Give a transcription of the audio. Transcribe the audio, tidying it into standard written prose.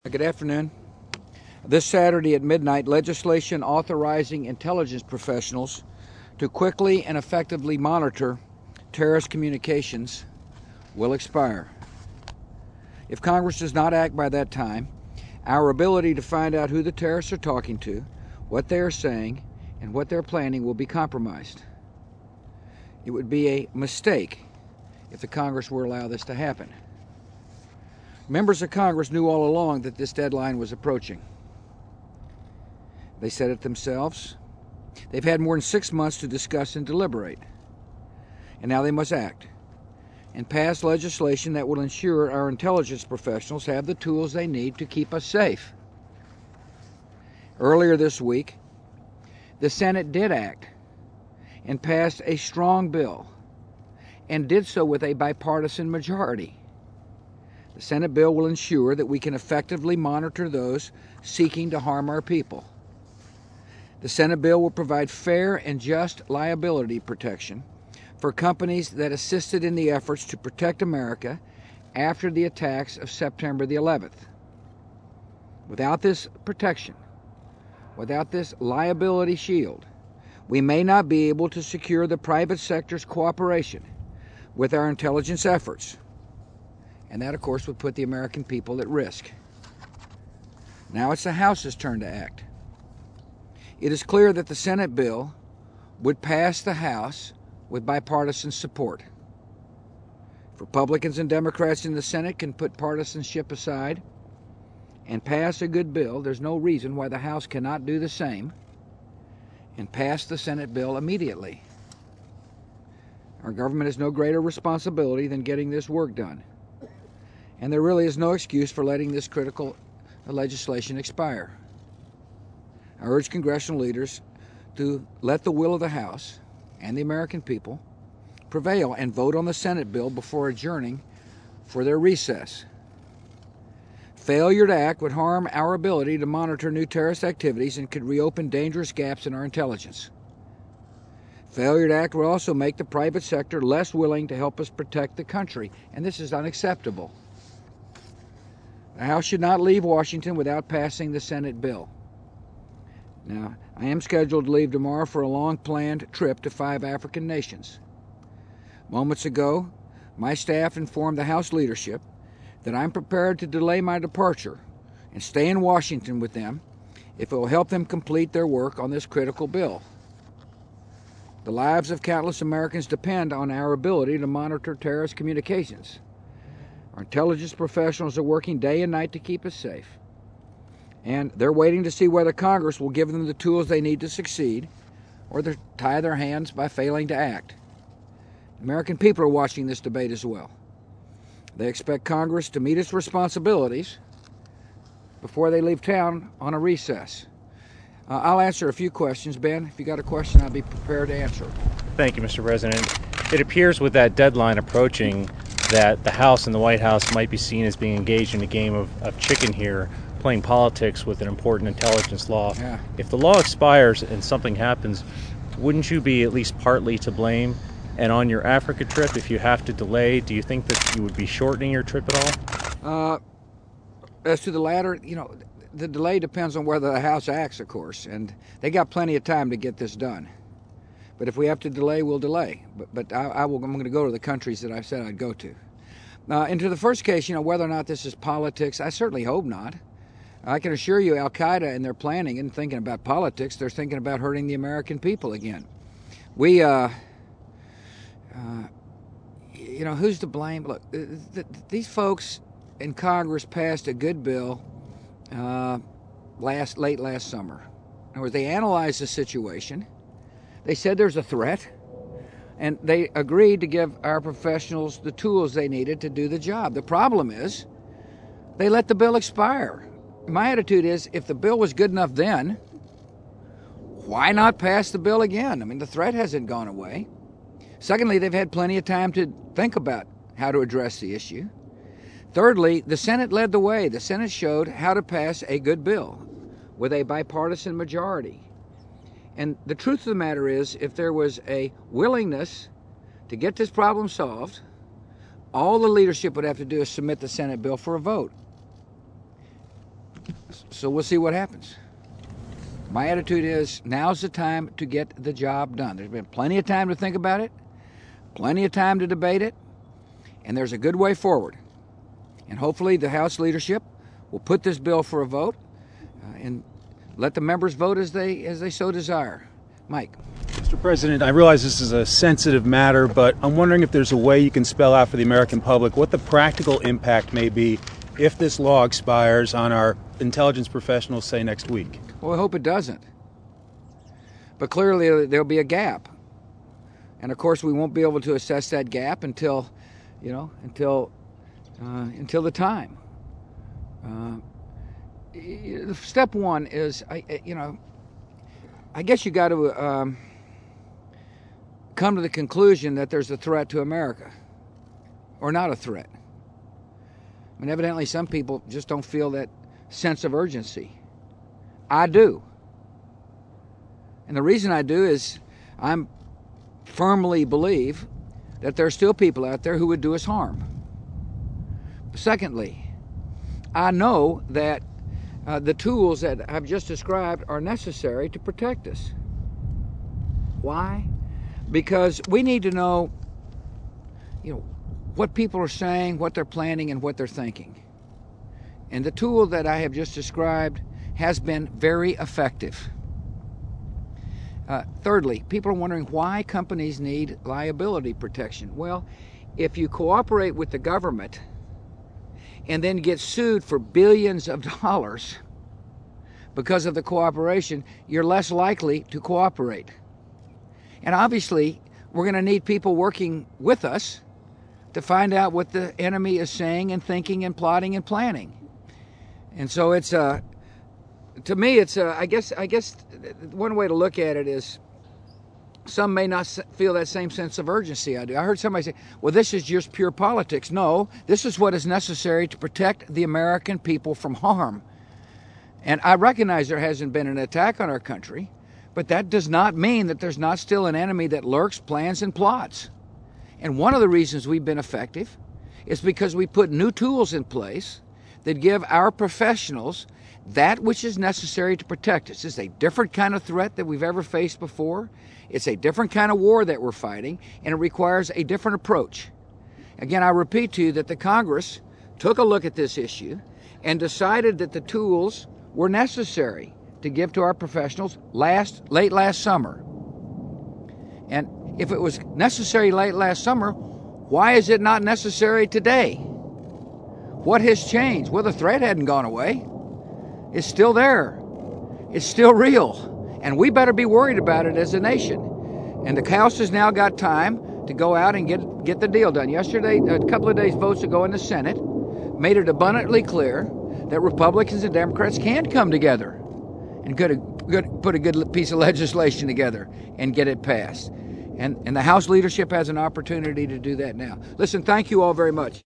Good afternoon. This Saturday at midnight, legislation authorizing intelligence professionals to quickly and effectively monitor terrorist communications will expire. If Congress does not act by that time, our ability to find out who the terrorists are talking to, what they are saying, and what they're planning will be compromised. It would be a mistake if the Congress were to allow this to happen. Members of Congress knew all along that this deadline was approaching. They said it themselves. They've had more than 6 months to discuss and deliberate. And now they must act and pass legislation that will ensure our intelligence professionals have the tools they need to keep us safe. Earlier this week, the Senate did act and passed a strong bill, and did so with a bipartisan majority. The Senate bill will ensure that we can effectively monitor those seeking to harm our people. The Senate bill will provide fair and just liability protection for companies that assisted in the efforts to protect America after the attacks of September the 11th. Without this protection, without this liability shield, we may not be able to secure the private sector's cooperation with our intelligence efforts. And that, of course, would put the American people at risk. Now it's the House's turn to act. It is clear that the Senate bill would pass the House with bipartisan support. If Republicans and Democrats in the Senate can put partisanship aside and pass a good bill, there's no reason why the House cannot do the same and pass the Senate bill immediately. Our government has no greater responsibility than getting this work done. And there really is no excuse for letting this critical legislation expire. I urge congressional leaders to let the will of the House and the American people prevail and vote on the Senate bill before adjourning for their recess. Failure to act would harm our ability to monitor new terrorist activities and could reopen dangerous gaps in our intelligence. Failure to act would also make the private sector less willing to help us protect the country, and this is unacceptable. The House should not leave Washington without passing the Senate bill. Now, I am scheduled to leave tomorrow for a long-planned trip to 5 African nations. Moments ago, my staff informed the House leadership that I'm prepared to delay my departure and stay in Washington with them if it will help them complete their work on this critical bill. The lives of countless Americans depend on our ability to monitor terrorist communications. Our intelligence professionals are working day and night to keep us safe. And they're waiting to see whether Congress will give them the tools they need to succeed or they tie their hands by failing to act. American people are watching this debate as well. They expect Congress to meet its responsibilities before they leave town on a recess. I'll answer a few questions. Ben, if you got a question, I'll be prepared to answer. Thank you, Mr. President. It appears with that deadline approaching that the House and the White House might be seen as being engaged in a game of chicken here, playing politics with an important intelligence law. Yeah. If the law expires and something happens, wouldn't you be at least partly to blame? And on your Africa trip, if you have to delay, do you think that you would be shortening your trip at all? As to the latter, the delay depends on whether the House acts, of course, and they got plenty of time to get this done. But if we have to delay, we'll delay. But I'm going to go to the countries that I've said I'd go to. Into the first case, whether or not this is politics, I certainly hope not. I can assure you Al-Qaeda and their planning and thinking about politics, they're thinking about hurting the American people again. Who's to blame? Look, these folks in Congress passed a good bill late last summer. In other words, they analyzed the situation. They said there's a threat, and they agreed to give our professionals the tools they needed to do the job. The problem is they let the bill expire. My attitude is, if the bill was good enough then, why not pass the bill again? I mean, the threat hasn't gone away. Secondly, they've had plenty of time to think about how to address the issue. Thirdly, the Senate led the way. The Senate showed how to pass a good bill with a bipartisan majority. And the truth of the matter is, if there was a willingness to get this problem solved, all the leadership would have to do is submit the Senate bill for a vote. So we'll see what happens. My attitude is now's the time to get the job done. There's been plenty of time to think about it, plenty of time to debate it, and there's a good way forward. And hopefully the House leadership will put this bill for a vote and let the members vote as they so desire. Mike. Mr. President, I realize this is a sensitive matter, but I'm wondering if there's a way you can spell out for the American public what the practical impact may be if this law expires on our intelligence professionals, say, next week. Well, I hope it doesn't. But clearly there'll be a gap. And of course we won't be able to assess that gap until the time. Step one is, I guess you got to come to the conclusion that there's a threat to America, or not a threat. I mean, evidently some people just don't feel that sense of urgency. I do. And the reason I do is I firmly believe that there are still people out there who would do us harm. Secondly, I know that the tools that I've just described are necessary to protect us. Why? Because we need to know, what people are saying, what they're planning, and what they're thinking. And the tool that I have just described has been very effective. Thirdly, people are wondering why companies need liability protection. Well, if you cooperate with the government and then get sued for billions of dollars because of the cooperation, you're less likely to cooperate. And obviously, we're going to need people working with us to find out what the enemy is saying and thinking and plotting and planning. And so it's to me, it's I guess one way to look at it is some may not feel that same sense of urgency I do. I heard somebody say, well, this is just pure politics. No, this is what is necessary to protect the American people from harm. And I recognize there hasn't been an attack on our country, but that does not mean that there's not still an enemy that lurks, plans, and plots. And one of the reasons we've been effective is because we put new tools in place that give our professionals that which is necessary to protect us. This is a different kind of threat that we've ever faced before. It's a different kind of war that we're fighting, and it requires a different approach. Again, I repeat to you that the Congress took a look at this issue and decided that the tools were necessary to give to our professionals late last summer. And if it was necessary late last summer, why is it not necessary today? What has changed? Well, the threat hadn't gone away. It's still there. It's still real. And we better be worried about it as a nation. And the House has now got time to go out and get the deal done. Yesterday, a couple of days votes ago in the Senate, made it abundantly clear that Republicans and Democrats can come together and put a good piece of legislation together and get it passed. And the House leadership has an opportunity to do that now. Listen, thank you all very much.